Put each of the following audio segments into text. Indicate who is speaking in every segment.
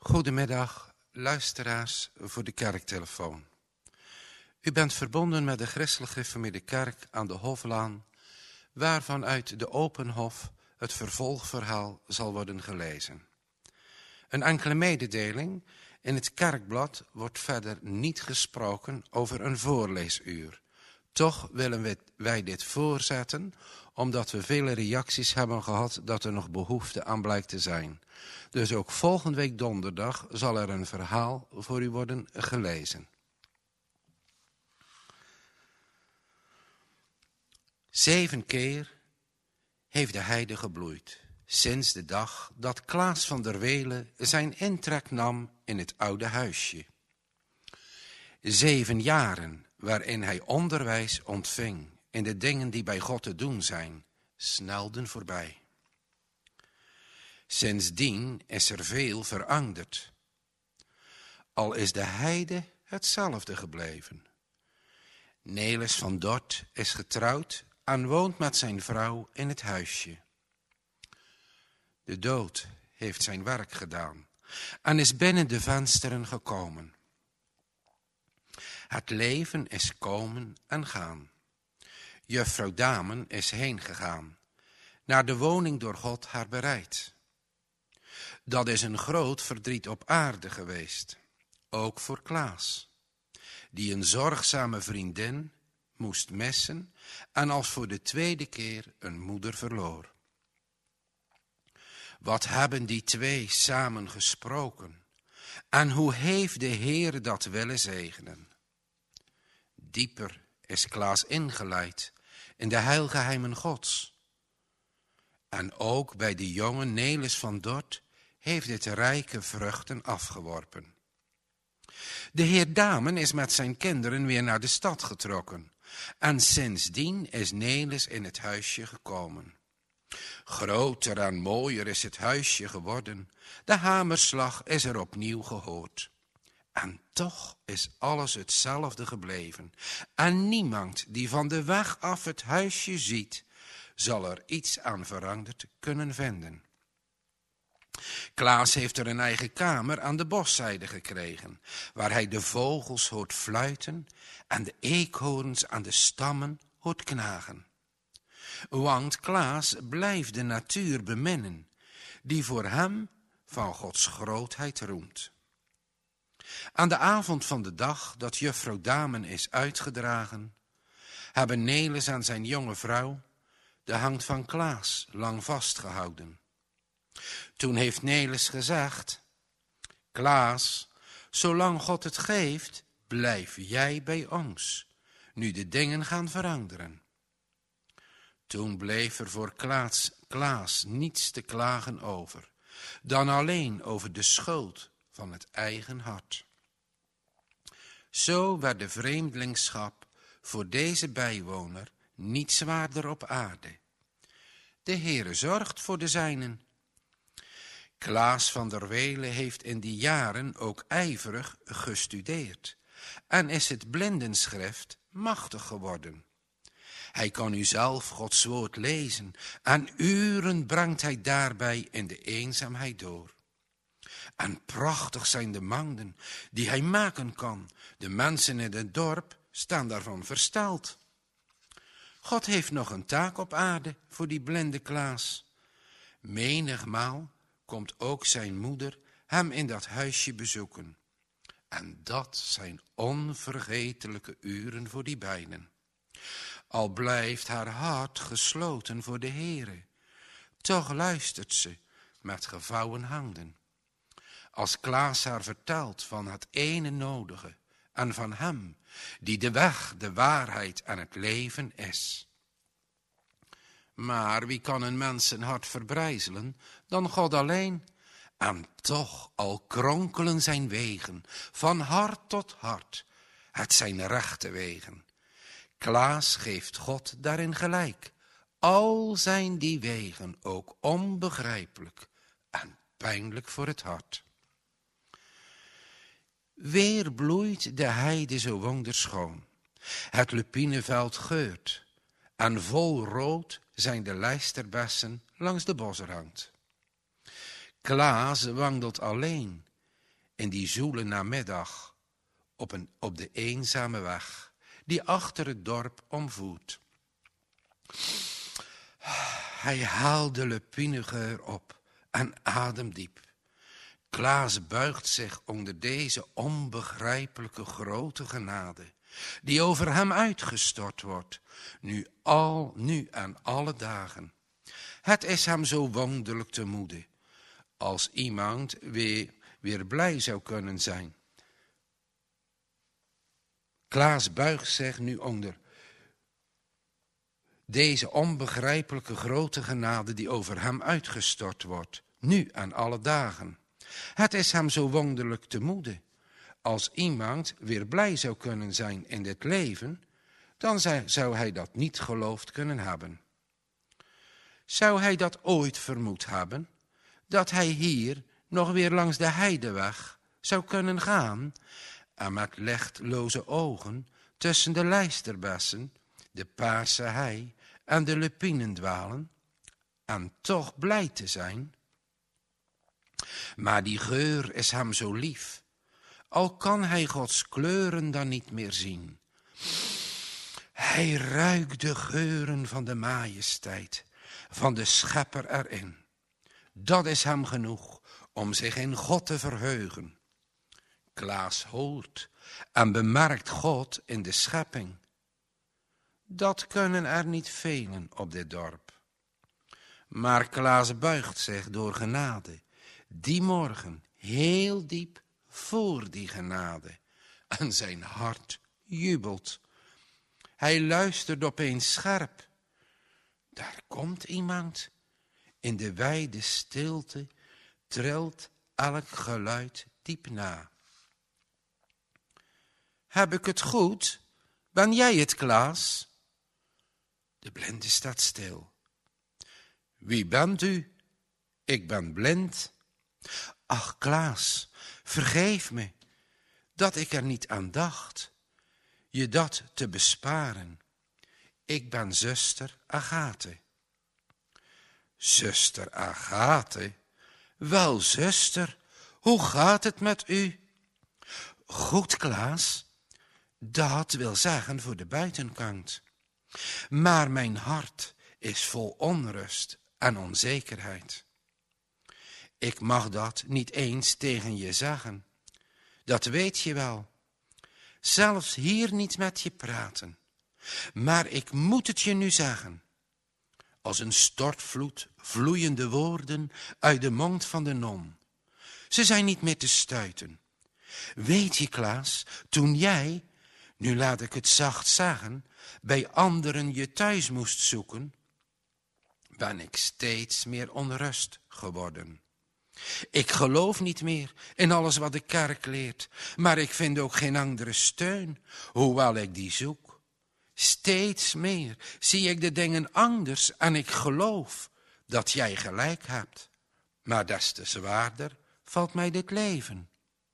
Speaker 1: Goedemiddag, luisteraars voor de kerktelefoon. U bent verbonden met de Christelijk Gereformeerde Kerk aan de Hoflaan, waarvan uit de Openhof het vervolgverhaal zal worden gelezen. Een enkele mededeling: in het kerkblad wordt verder niet gesproken over een voorleesuur. Toch willen wij dit voorzetten, omdat we vele reacties hebben gehad dat er nog behoefte aan blijkt te zijn. Dus ook volgende week donderdag zal er een verhaal voor u worden gelezen. 7 keer heeft de heide gebloeid, sinds de dag dat Klaas van der Welen zijn intrek nam in het oude huisje. 7 jaren waarin hij onderwijs ontving in de dingen die bij God te doen zijn, snelden voorbij. Sindsdien is er veel veranderd, al is de heide hetzelfde gebleven. Nelis van Dort is getrouwd en woont met zijn vrouw in het huisje. De dood heeft zijn werk gedaan en is binnen de vensteren gekomen. Het leven is komen en gaan. Juffrouw Damen is heen gegaan, naar de woning door God haar bereid. Dat is een groot verdriet op aarde geweest, ook voor Klaas, die een zorgzame vriendin moest missen en als voor de 2e keer een moeder verloor. Wat hebben die 2 samen gesproken en hoe heeft de Heer dat willen zegenen? Dieper is Klaas ingeleid in de heilgeheimen Gods. En ook bij de jonge Nelis van Dort heeft dit rijke vruchten afgeworpen. De heer Damen is met zijn kinderen weer naar de stad getrokken. En sindsdien is Nelis in het huisje gekomen. Groter en mooier is het huisje geworden. De hamerslag is er opnieuw gehoord. En toch is alles hetzelfde gebleven. En niemand die van de weg af het huisje ziet, zal er iets aan veranderd kunnen vinden. Klaas heeft er een eigen kamer aan de boszijde gekregen, waar hij de vogels hoort fluiten en de eekhoorns aan de stammen hoort knagen. Want Klaas blijft de natuur beminnen, die voor hem van Gods grootheid roemt. Aan de avond van de dag dat juffrouw Damen is uitgedragen, hebben Nelis en zijn jonge vrouw de hand van Klaas lang vastgehouden. Toen heeft Nelis gezegd: Klaas, zolang God het geeft, blijf jij bij ons, nu de dingen gaan veranderen. Toen bleef er voor Klaas niets te klagen over, dan alleen over de schuld van het eigen hart. Zo werd de vreemdelingschap voor deze bijwoner niet zwaarder op aarde. De Heere zorgt voor de zijnen. Klaas van der Welen heeft in die jaren ook ijverig gestudeerd en is het blindenschrift machtig geworden. Hij kan u zelf Gods woord lezen en uren brengt hij daarbij in de eenzaamheid door. En prachtig zijn de manden die hij maken kan. De mensen in het dorp staan daarvan versteld. God heeft nog een taak op aarde voor die blinde Klaas. Menigmaal komt ook zijn moeder hem in dat huisje bezoeken. En dat zijn onvergetelijke uren voor die beiden. Al blijft haar hart gesloten voor de Heere, toch luistert ze met gevouwen handen. Als Klaas haar vertelt van het ene nodige en van hem, die de weg, de waarheid en het leven is. Maar wie kan een mensenhart verbrijzelen dan God alleen? En toch al kronkelen zijn wegen, van hart tot hart, het zijn rechte wegen. Klaas geeft God daarin gelijk, al zijn die wegen ook onbegrijpelijk en pijnlijk voor het hart. Weer bloeit de heide zo wonderschoon, het lupineveld geurt, en vol rood zijn de lijsterbessen langs de bosrand. Klaas wandelt alleen in die zoele namiddag op de eenzame weg die achter het dorp omvoert. Hij haalde Lupinegeur op en ademdiep. Klaas buigt zich onder deze onbegrijpelijke grote genade, die over hem uitgestort wordt, nu en alle dagen. Het is hem zo wonderlijk te moede, als iemand weer blij zou kunnen zijn. Klaas buigt zich nu onder deze onbegrijpelijke grote genade die over hem uitgestort wordt, nu en alle dagen. Het is hem zo wonderlijk te moede. Als iemand weer blij zou kunnen zijn in dit leven, dan zou hij dat niet geloofd kunnen hebben. Zou hij dat ooit vermoed hebben, dat hij hier nog weer langs de heideweg zou kunnen gaan en met lichtloze ogen tussen de lijsterbessen, de paarse hei en de lupinen dwalen en toch blij te zijn? Maar die geur is hem zo lief, al kan hij Gods kleuren dan niet meer zien. Hij ruikt de geuren van de majesteit, van de schepper erin. Dat is hem genoeg om zich in God te verheugen. Klaas hoort en bemerkt God in de schepping. Dat kunnen er niet velen op dit dorp. Maar Klaas buigt zich door genade, die morgen heel diep voor die genade. En zijn hart jubelt. Hij luistert opeens scherp. Daar komt iemand. In de wijde stilte trilt elk geluid diep na. Heb ik het goed? Ben jij het, Klaas? De blinde staat stil. Wie bent u? Ik ben blind. Ach, Klaas, vergeef me dat ik er niet aan dacht je dat te besparen. Ik ben zuster Agathe. Zuster Agathe? Wel, zuster, hoe gaat het met u? Goed, Klaas. Dat wil zeggen voor de buitenkant. Maar mijn hart is vol onrust en onzekerheid. Ik mag dat niet eens tegen je zeggen. Dat weet je wel. Zelfs hier niet met je praten. Maar ik moet het je nu zeggen. Als een stortvloed vloeien de woorden uit de mond van de non. Ze zijn niet meer te stuiten. Weet je, Klaas, toen jij, nu laat ik het zacht zeggen, bij anderen je thuis moest zoeken, ben ik steeds meer onrust geworden. Ik geloof niet meer in alles wat de kerk leert, maar ik vind ook geen andere steun, hoewel ik die zoek. Steeds meer zie ik de dingen anders en ik geloof dat jij gelijk hebt. Maar des te zwaarder valt mij dit leven.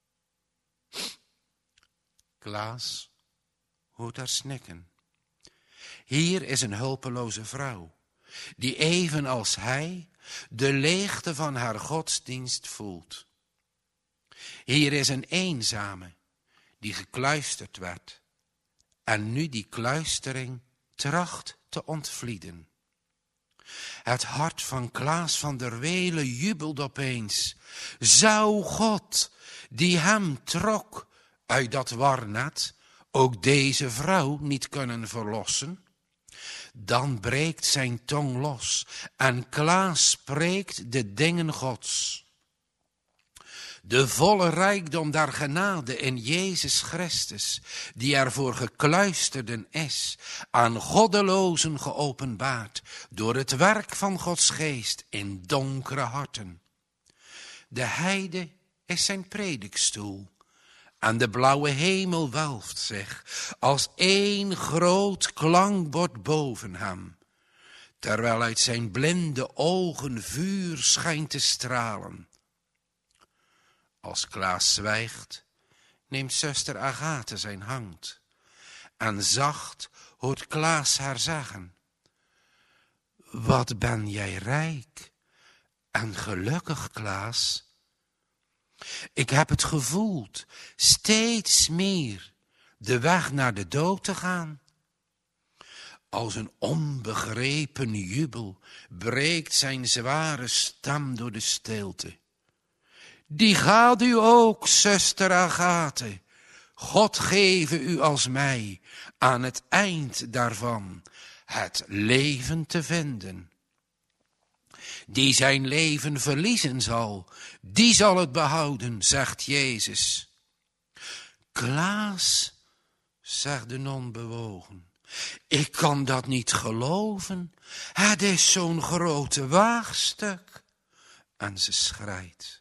Speaker 1: Klaas hoort haar snikken. Hier is een hulpeloze vrouw, die evenals hij de leegte van haar godsdienst voelt. Hier is een eenzame die gekluisterd werd en nu die kluistering tracht te ontvlieden. Het hart van Klaas van der Welen jubelt opeens. Zou God, die hem trok uit dat warnet, ook deze vrouw niet kunnen verlossen? Dan breekt zijn tong los en Klaas spreekt de dingen Gods. De volle rijkdom der genade in Jezus Christus, die er voor gekluisterden is, aan goddelozen geopenbaard, door het werk van Gods geest in donkere harten. De heide is zijn predikstoel, en de blauwe hemel welft zich als één groot klankbord boven hem, terwijl uit zijn blinde ogen vuur schijnt te stralen. Als Klaas zwijgt, neemt zuster Agathe zijn hand en zacht hoort Klaas haar zeggen: Wat ben jij rijk en gelukkig, Klaas. Ik heb het gevoeld, steeds meer de weg naar de dood te gaan. Als een onbegrepen jubel breekt zijn zware stem door de stilte. Die gaat u ook, zuster Agathe. God geven u als mij aan het eind daarvan het leven te vinden. Die zijn leven verliezen zal, die zal het behouden, zegt Jezus. Klaas, zegt de non bewogen, ik kan dat niet geloven. Het is zo'n grote waagstuk. En ze schreit.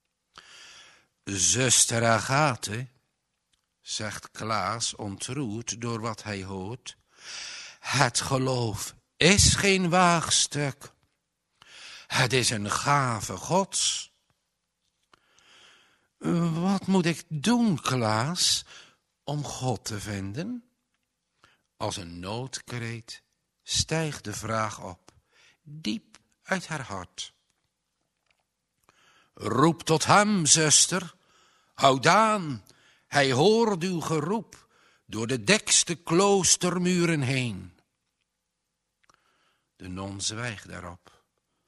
Speaker 1: Zuster Agathe, zegt Klaas ontroerd door wat hij hoort, het geloof is geen waagstuk. Het is een gave Gods. Wat moet ik doen, Klaas, om God te vinden? Als een noodkreet stijgt de vraag op, diep uit haar hart. Roep tot hem, zuster, houd aan, hij hoort uw geroep door de dikste kloostermuren heen. De non zwijgt daarop.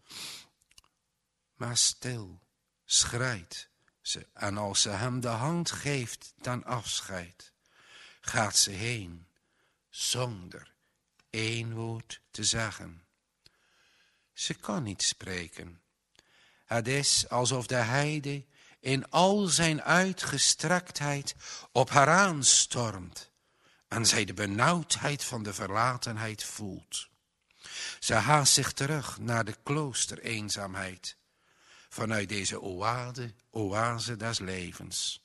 Speaker 1: Maar stil schreit ze, en als ze hem de hand geeft ten afscheid, gaat ze heen, zonder één woord te zeggen. Ze kan niet spreken. Het is alsof de heide in al zijn uitgestrektheid op haar aanstormt en zij de benauwdheid van de verlatenheid voelt. Ze haast zich terug naar de kloostereenzaamheid vanuit deze oase des levens.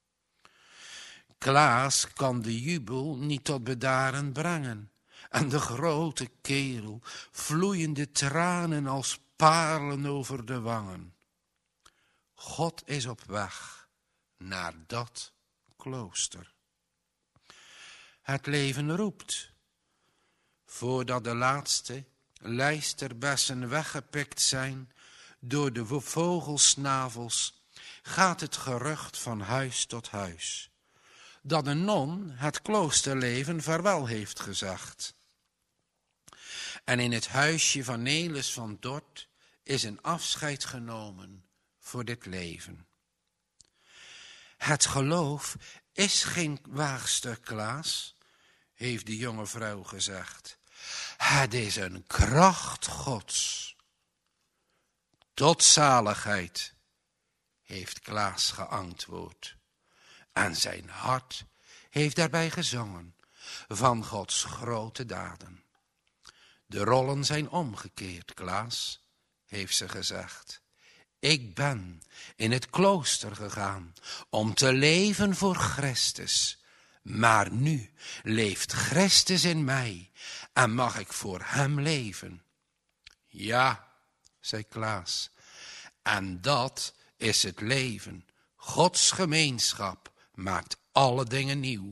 Speaker 1: Klaas kan de jubel niet tot bedaren brengen en de grote kerel vloeiende tranen als parelen over de wangen. God is op weg naar dat klooster. Het leven roept. Voordat de laatste lijsterbessen weggepikt zijn door de vogelsnavels, gaat het gerucht van huis tot huis, dat een non het kloosterleven vaarwel heeft gezegd. En in het huisje van Nelis van Dort is een afscheid genomen voor dit leven. Het geloof is geen waagstuk, Klaas, heeft de jonge vrouw gezegd. Het is een kracht Gods. Tot zaligheid, heeft Klaas geantwoord. En zijn hart heeft daarbij gezongen van Gods grote daden. De rollen zijn omgekeerd, Klaas, heeft ze gezegd. Ik ben in het klooster gegaan om te leven voor Christus. Maar nu leeft Christus in mij en mag ik voor hem leven. Ja, zei Klaas, en dat is het leven. Gods gemeenschap maakt alle dingen nieuw.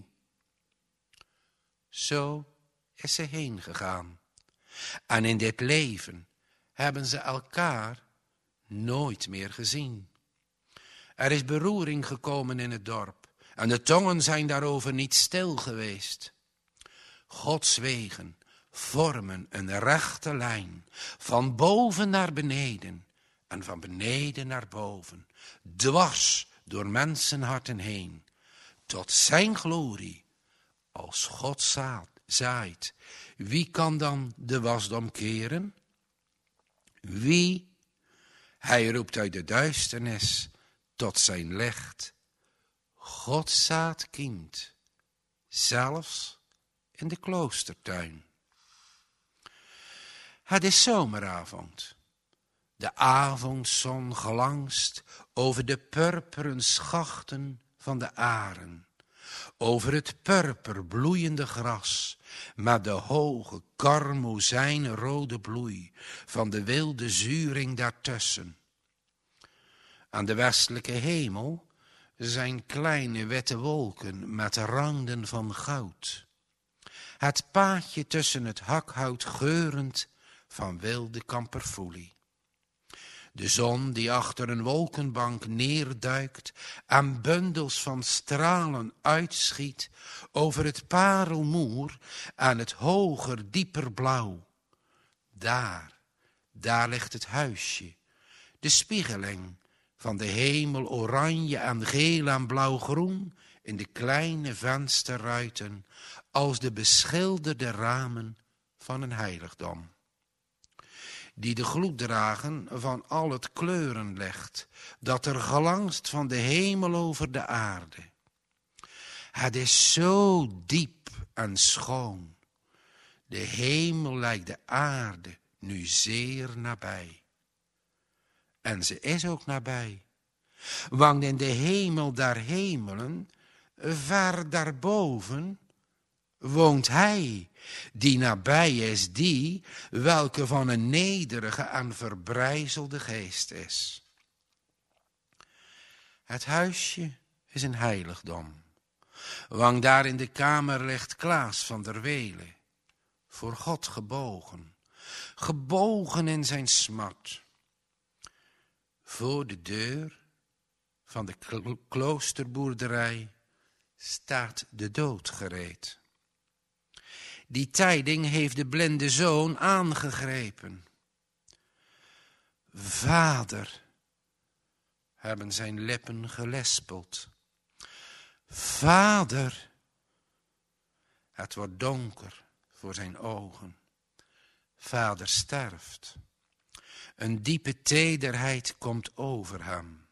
Speaker 1: Zo is ze heen gegaan. En in dit leven hebben ze elkaar nooit meer gezien. Er is beroering gekomen in het dorp en de tongen zijn daarover niet stil geweest. Gods wegen vormen een rechte lijn, van boven naar beneden en van beneden naar boven, dwars door mensenharten heen, tot zijn glorie, als God zaait. Wie kan dan de wasdom keren? Wie? Hij roept uit de duisternis tot zijn licht. God zaad kind, zelfs in de kloostertuin. Het is zomeravond. De avondzon glanst over de purperen schachten van de aren, over het purperbloeiende gras, met de hoge karmozijnrode bloei van de wilde zuring daartussen. Aan de westelijke hemel zijn kleine witte wolken met randen van goud. Het paadje tussen het hakhout geurend van wilde kamperfoelie. De zon die achter een wolkenbank neerduikt en bundels van stralen uitschiet over het parelmoer en het hoger, dieper blauw. Daar ligt het huisje, de spiegeling van de hemel oranje en geel en blauw-groen in de kleine vensterruiten als de beschilderde ramen van een heiligdom, die de gloed dragen van al het kleurenlicht dat er glanst van de hemel over de aarde. Het is zo diep en schoon. De hemel lijkt de aarde nu zeer nabij. En ze is ook nabij. Want in de hemel der hemelen, ver daarboven, woont hij, die nabij is, die welke van een nederige en verbrijzelde geest is. Het huisje is een heiligdom, want daar in de kamer ligt Klaas van der Wele, voor God gebogen, gebogen in zijn smart. Voor de deur van de kloosterboerderij staat de dood gereed. Die tijding heeft de blinde zoon aangegrepen. Vader, hebben zijn lippen gelespeld. Vader, het wordt donker voor zijn ogen. Vader sterft. Een diepe tederheid komt over hem.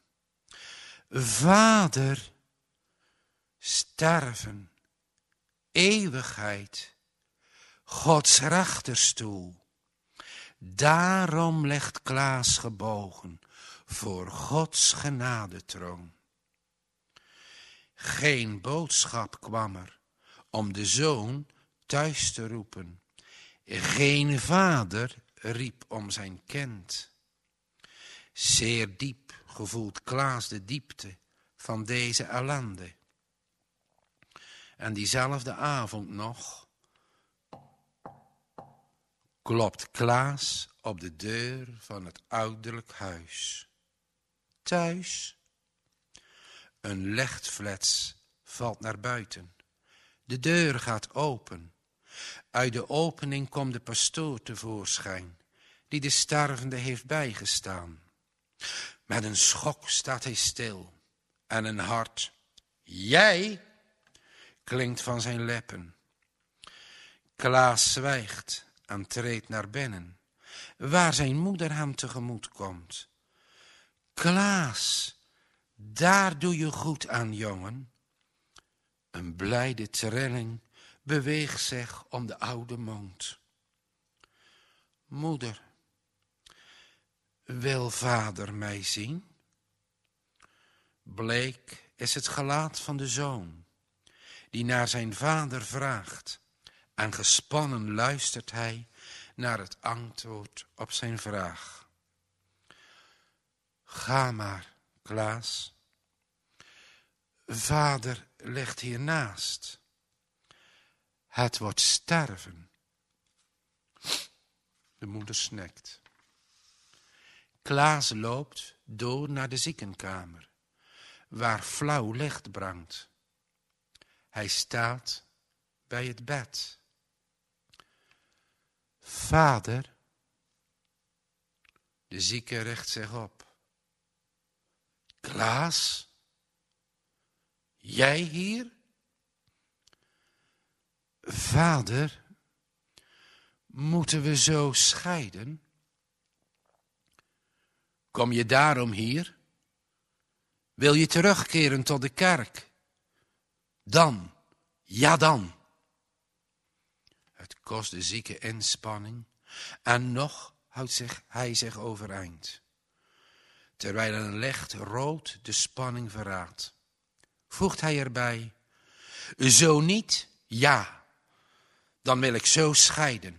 Speaker 1: Vader, sterven, eeuwigheid, Gods rechterstoel. Daarom ligt Klaas gebogen voor Gods genadetroon. Geen boodschap kwam er om de zoon thuis te roepen. Geen vader riep om zijn kind. Zeer diep gevoelt Klaas de diepte van deze ellende. En diezelfde avond nog klopt Klaas op de deur van het ouderlijk huis. Thuis. Een lichtflits valt naar buiten. De deur gaat open. Uit de opening komt de pastoor tevoorschijn, die de stervende heeft bijgestaan. Met een schok staat hij stil en een hard "Jij!" klinkt van zijn lippen. Klaas zwijgt en treedt naar binnen, waar zijn moeder hem tegemoet komt. Klaas, daar doe je goed aan, jongen. Een blijde trilling beweegt zich om de oude mond. Moeder, wil vader mij zien? Bleek is het gelaat van de zoon, die naar zijn vader vraagt, en gespannen luistert hij naar het antwoord op zijn vraag. Ga maar, Klaas. Vader ligt hiernaast. Het wordt sterven. De moeder snekt. Klaas loopt door naar de ziekenkamer, waar flauw licht brandt. Hij staat bij het bed. Vader. De zieke richt zich op. Klaas? Jij hier? Vader, moeten we zo scheiden? Kom je daarom hier? Wil je terugkeren tot de kerk? Dan, ja dan. Het kost de zieke inspanning en nog houdt hij zich overeind, terwijl een licht rood de spanning verraadt. Voegt hij erbij, zo niet, ja, dan wil ik zo scheiden.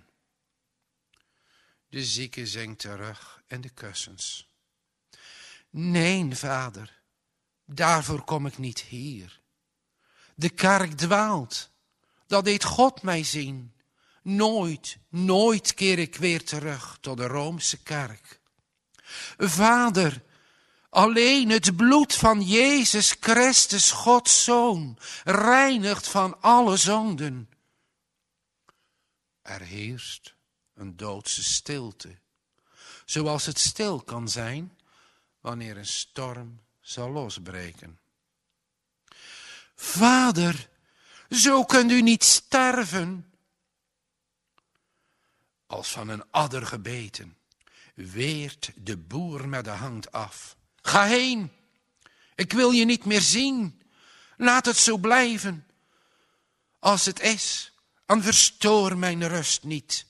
Speaker 1: De zieke zinkt terug in de kussens. Nee, vader, daarvoor kom ik niet hier. De kerk dwaalt, dat deed God mij zien. Nooit keer ik weer terug tot de Roomse kerk. Vader, alleen het bloed van Jezus Christus, Gods Zoon, reinigt van alle zonden. Er heerst een doodse stilte, zoals het stil kan zijn wanneer een storm zal losbreken. Vader, zo kunt u niet sterven. Als van een adder gebeten, weert de boer met de hand af. Ga heen, ik wil je niet meer zien. Laat het zo blijven als het is, en verstoor mijn rust niet.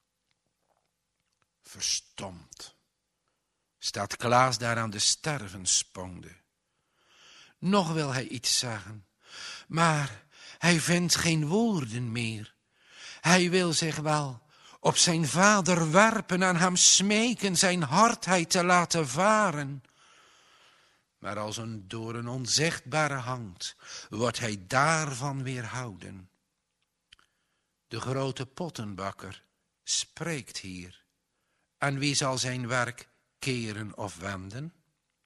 Speaker 1: Verstomd staat Klaas daar aan de stervensponde. Nog wil hij iets zeggen, maar hij vindt geen woorden meer. Hij wil zich wel op zijn vader werpen en hem smeken zijn hardheid te laten varen. Maar als door een onzichtbare hand wordt hij daarvan weerhouden. De grote pottenbakker spreekt hier. En wie zal zijn werk keren of wenden?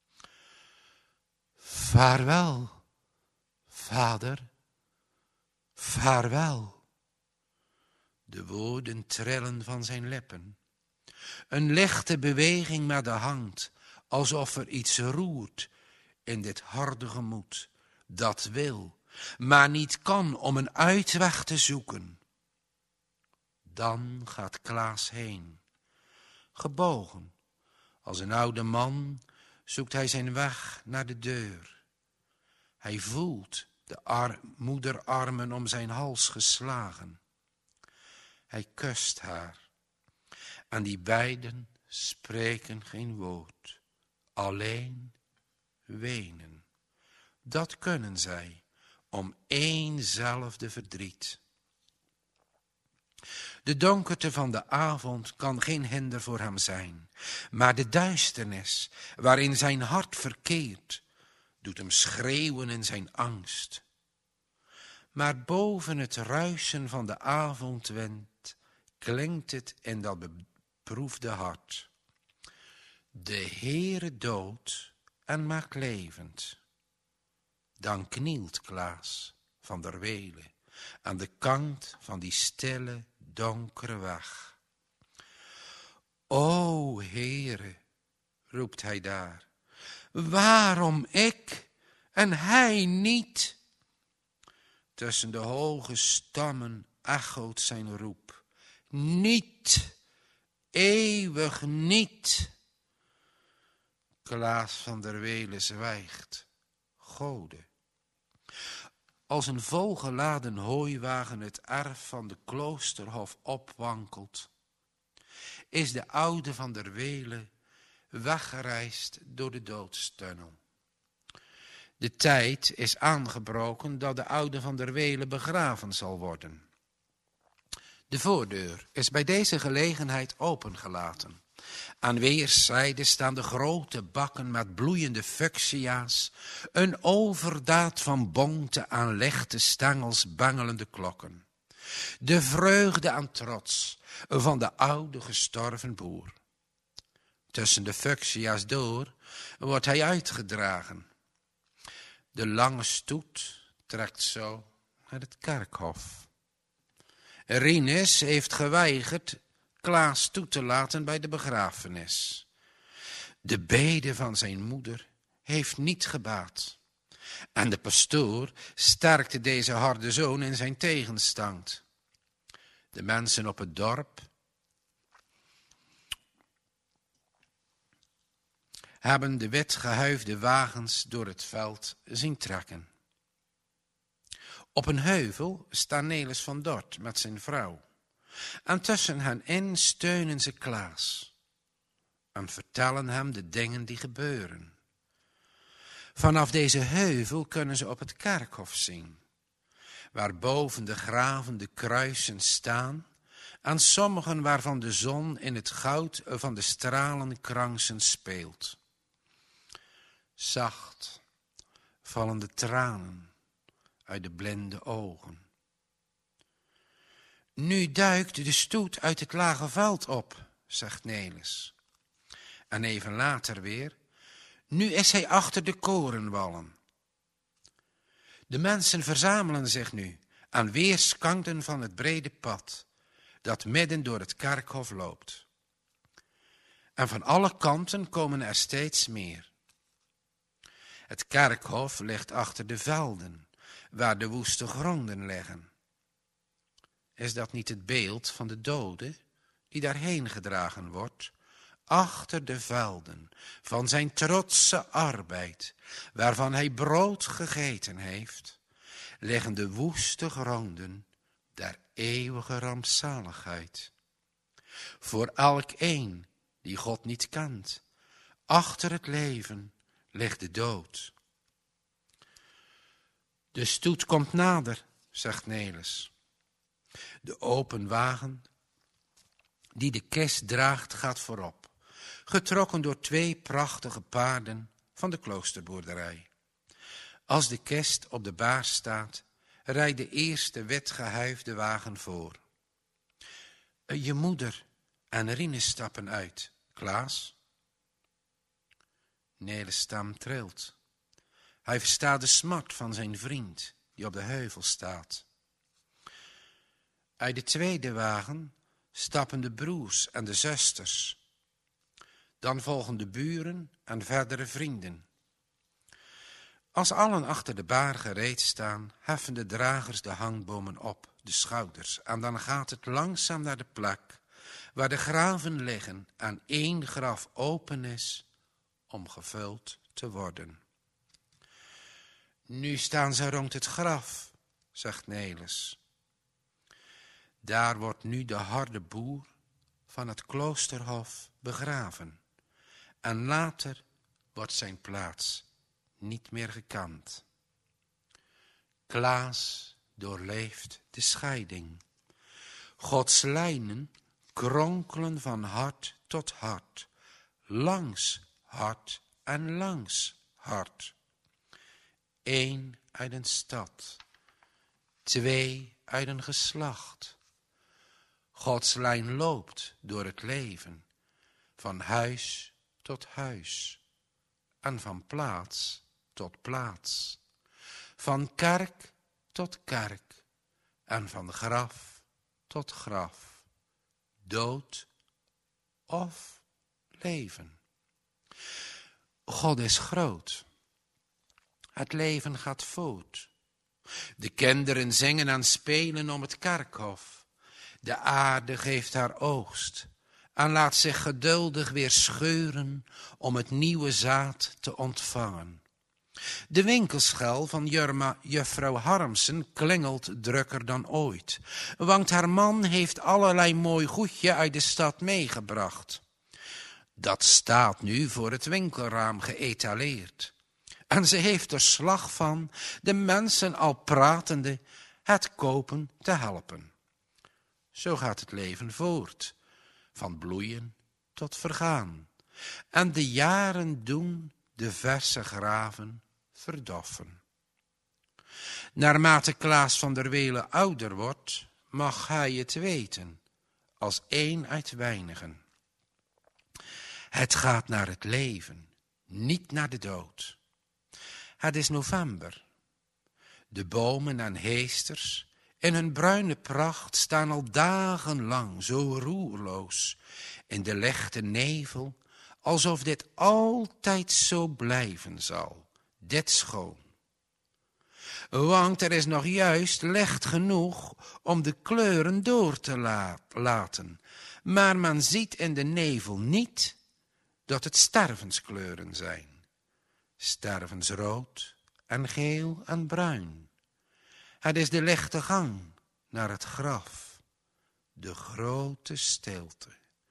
Speaker 1: Vaarwel, vader, vaarwel. De woorden trillen van zijn lippen. Een lichte beweging met de hand, alsof er iets roert in dit harde gemoed, dat wil, maar niet kan om een uitweg te zoeken. Dan gaat Klaas heen. Gebogen, als een oude man, zoekt hij zijn weg naar de deur. Hij voelt de moederarmen om zijn hals geslagen. Hij kust haar. En die beiden spreken geen woord. Alleen wenen. Dat kunnen zij om éénzelfde verdriet. De donkerte van de avond kan geen hinder voor hem zijn, maar de duisternis waarin zijn hart verkeert, doet hem schreeuwen in zijn angst. Maar boven het ruisen van de avondwind klinkt het in dat beproefde hart. De Heere doodt en maakt levend. Dan knielt Klaas van der Wele aan de kant van die stille, donkere weg. O Heere, roept hij daar, waarom ik en hij niet? Tussen de hoge stammen echoot zijn roep. Niet, eeuwig niet. Klaas van der Wele zwijgt. Gode. Als een volgeladen hooiwagen het erf van de kloosterhof opwankelt, is de oude van der Wele weggereisd door de doodstunnel. De tijd is aangebroken dat de oude van der Wele begraven zal worden. De voordeur is bij deze gelegenheid opengelaten. Aan weerszijden staan de grote bakken met bloeiende fuchsia's, een overdaad van bonte aan lichte stengels bengelende klokken. De vreugde en trots van de oude gestorven boer. Tussen de fuchsia's door wordt hij uitgedragen. De lange stoet trekt zo naar het kerkhof. Rinus heeft geweigerd Klaas toe te laten bij de begrafenis. De bede van zijn moeder heeft niet gebaat. En de pastoor sterkte deze harde zoon in zijn tegenstand. De mensen op het dorp hebben de wit gehuifde wagens door het veld zien trekken. Op een heuvel staat Nelis van Dort met zijn vrouw. En tussen hen in steunen ze Klaas en vertellen hem de dingen die gebeuren. Vanaf deze heuvel kunnen ze op het kerkhof zien, waar boven de graven de kruisen staan en sommigen waarvan de zon in het goud van de stralenkransen speelt. Zacht vallen de tranen uit de blinde ogen. Nu duikt de stoet uit het lage veld op, zegt Nelis. En even later weer: nu is hij achter de korenwallen. De mensen verzamelen zich nu aan weerskanten van het brede pad dat midden door het kerkhof loopt. En van alle kanten komen er steeds meer. Het kerkhof ligt achter de velden, waar de woeste gronden liggen. Is dat niet het beeld van de dode, die daarheen gedragen wordt, achter de velden van zijn trotse arbeid, waarvan hij brood gegeten heeft, liggen de woeste gronden der eeuwige rampzaligheid. Voor elk een die God niet kent, achter het leven ligt de dood. De stoet komt nader, zegt Nelis. De open wagen die de kist draagt gaat voorop, getrokken door 2 prachtige paarden van de kloosterboerderij. Als de kist op de baars staat, rijdt de eerste witgehuifde wagen voor. Je moeder en Rinus stappen uit. Klaas? Nelis' stem trilt. Hij verstaat de smart van zijn vriend, die op de heuvel staat. Uit de tweede wagen stappen de broers en de zusters. Dan volgen de buren en verdere vrienden. Als allen achter de baar gereed staan, heffen de dragers de hangbomen op de schouders. En dan gaat het langzaam naar de plek waar de graven liggen en 1 graf open is om gevuld te worden. Nu staan ze rond het graf, zegt Nelis. Daar wordt nu de harde boer van het kloosterhof begraven. En later wordt zijn plaats niet meer gekend. Klaas doorleeft de scheiding. Gods lijnen kronkelen van hart tot hart, langs hart en langs hart. 1 uit een stad, 2 uit een geslacht. Gods lijn loopt door het leven, van huis tot huis en van plaats tot plaats, van kerk tot kerk en van graf tot graf, dood of leven. God is groot. Het leven gaat voort. De kinderen zingen en spelen om het kerkhof. De aarde geeft haar oogst en laat zich geduldig weer scheuren om het nieuwe zaad te ontvangen. De winkelschel van juffrouw Harmsen klingelt drukker dan ooit, want haar man heeft allerlei mooi goedje uit de stad meegebracht. Dat staat nu voor het winkelraam geëtaleerd. En ze heeft er slag van de mensen al pratende het kopen te helpen. Zo gaat het leven voort, van bloeien tot vergaan. En de jaren doen de verse graven verdoffen. Naarmate Klaas van der Welen ouder wordt, mag hij het weten, als 1 uit weinigen. Het gaat naar het leven, niet naar de dood. Het is november. De bomen en heesters in hun bruine pracht staan al dagenlang zo roerloos in de lichte nevel, alsof dit altijd zo blijven zal, dit schoon. Want er is nog juist licht genoeg om de kleuren door te laten, maar men ziet in de nevel niet dat het stervenskleuren zijn. Stervensrood en geel en bruin. Het is de lichte gang naar het graf, de grote stilte.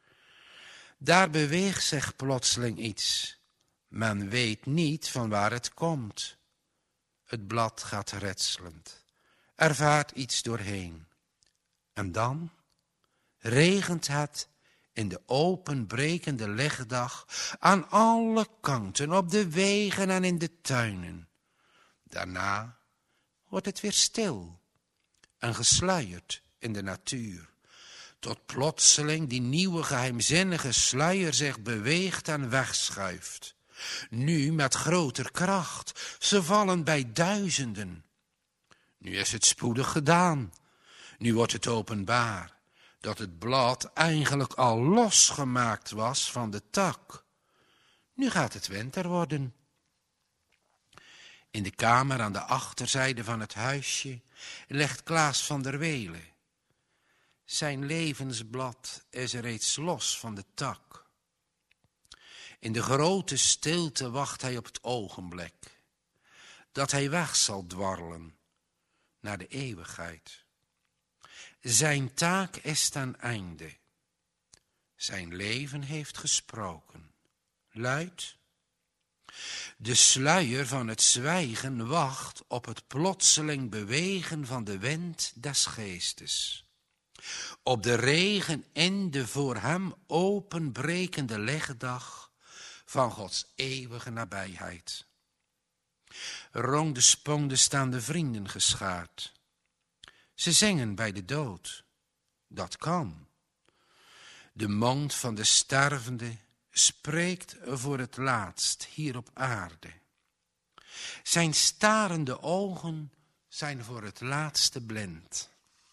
Speaker 1: Daar beweegt zich plotseling iets. Men weet niet van waar het komt. Het blad gaat ritselend. Er vaart iets doorheen. En dan regent het in de openbrekende lichtdag aan alle kanten, op de wegen en in de tuinen. Daarna wordt het weer stil en gesluierd in de natuur, tot plotseling die nieuwe geheimzinnige sluier zich beweegt en wegschuift. Nu met groter kracht, ze vallen bij duizenden. Nu is het spoedig gedaan, nu wordt het openbaar dat het blad eigenlijk al losgemaakt was van de tak. Nu gaat het winter worden. In de kamer aan de achterzijde van het huisje ligt Klaas van der Wele. Zijn levensblad is reeds los van de tak. In de grote stilte wacht hij op het ogenblik dat hij weg zal dwarrelen naar de eeuwigheid. Zijn taak is ten einde. Zijn leven heeft gesproken. Luid. De sluier van het zwijgen wacht op het plotseling bewegen van de wind des geestes. Op de regen in de voor hem openbrekende lichtdag van Gods eeuwige nabijheid. Rond de sponde staan de vrienden geschaard. Ze zingen bij de dood. Dat kan. De mond van de stervende spreekt voor het laatst hier op aarde. Zijn starende ogen zijn voor het laatste blind.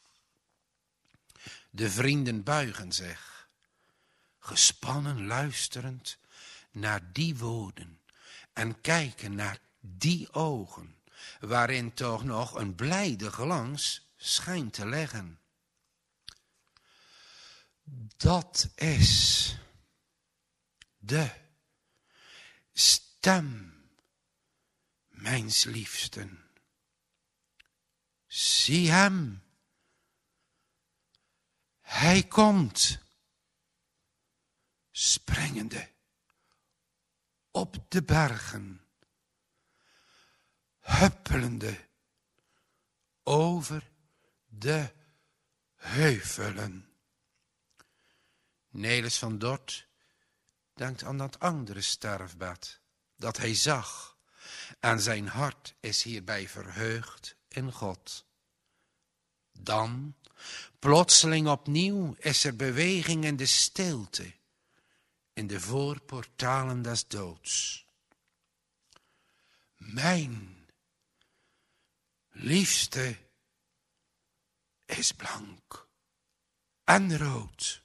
Speaker 1: De vrienden buigen zich, gespannen luisterend naar die woorden en kijken naar die ogen, waarin toch nog een blijde glans schijnt te liggen. Dat is de stem mijns liefsten. Zie hem. Hij komt, springende op de bergen, huppelende over de heuvelen. Nelis van Dort denkt aan dat andere sterfbed dat hij zag, en zijn hart is hierbij verheugd in God. Dan, plotseling opnieuw, is er beweging in de stilte, in de voorportalen des doods. Mijn liefste is blank en rood.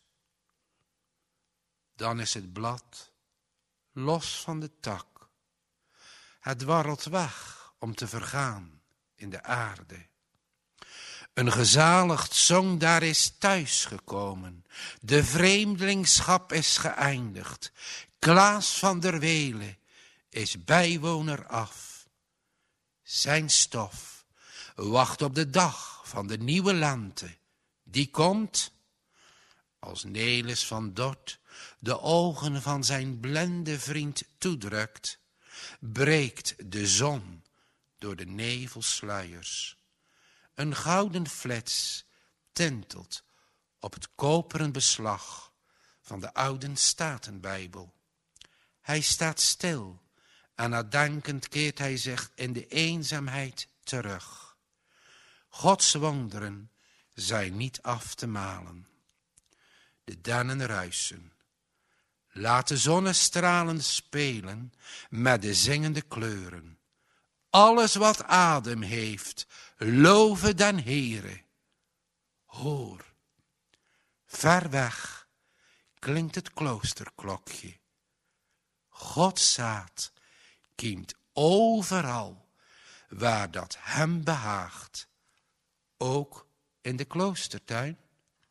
Speaker 1: Dan is het blad los van de tak. Het dwarrelt weg om te vergaan in de aarde. Een gezaligd zong daar is thuisgekomen. De vreemdelingschap is geëindigd. Klaas van der Wele is bijwoner af. Zijn stof wacht op de dag van de nieuwe lente. Die komt, als Nelis van Dort de ogen van zijn blinde vriend toedrukt, breekt de zon door de nevelsluiers. Een gouden flits tintelt op het koperen beslag van de oude Statenbijbel. Hij staat stil en nadenkend keert hij zich in de eenzaamheid terug. Gods wonderen zijn niet af te malen. De dennen ruisen. Laat de zonnestralen spelen met de zingende kleuren. Alles wat adem heeft, love den Heere. Hoor, ver weg klinkt het kloosterklokje. Gods zaad kiemt overal waar dat hem behaagt. Ook in de kloostertuin.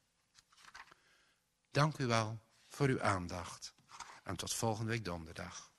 Speaker 1: Dank u wel voor uw aandacht en tot volgende week donderdag.